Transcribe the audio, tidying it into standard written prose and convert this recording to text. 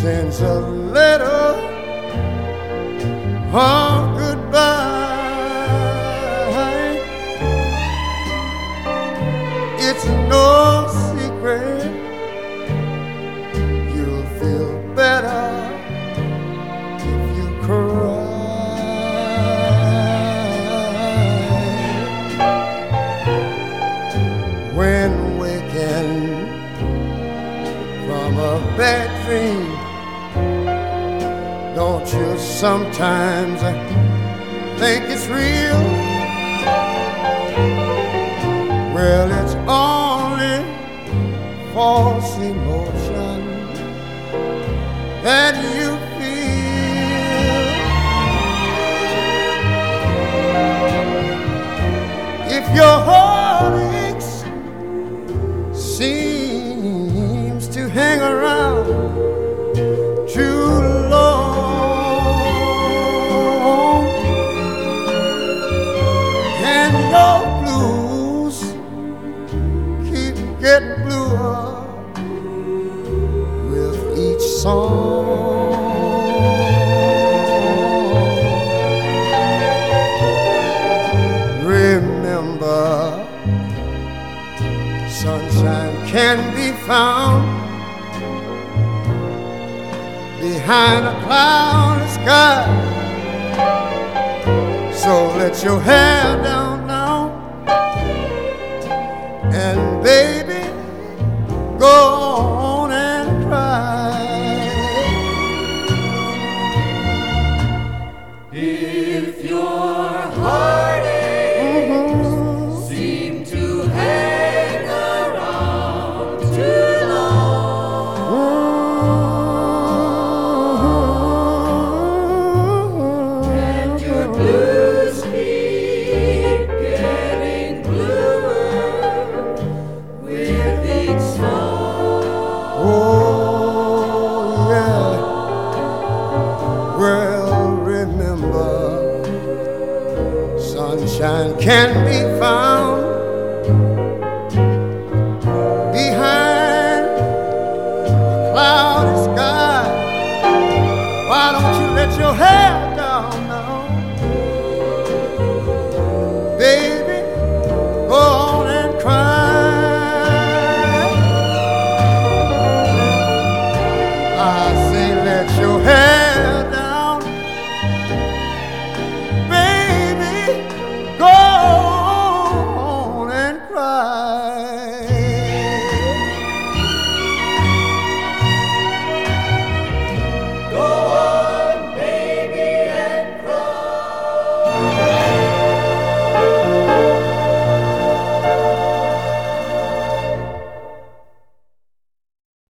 sends a letter of goodbye. It's no secret you'll feel better if you cry. When waking from a bad dream, don't you sometimes think it's real? Well, it's only false emotion that you feel. If your heart aches, seems to hang around too long, and your blues keep getting bluer with each song. Remember, sunshine can be found behind a cloudless sky. So let your hair down now, and baby, go on and cry. If your heartaches seem to hang around too long, and your blues keep getting bluer with each song. Oh, yeah. Well, remember, sunshine can be found behind a cloudy sky. Why don't you let your hair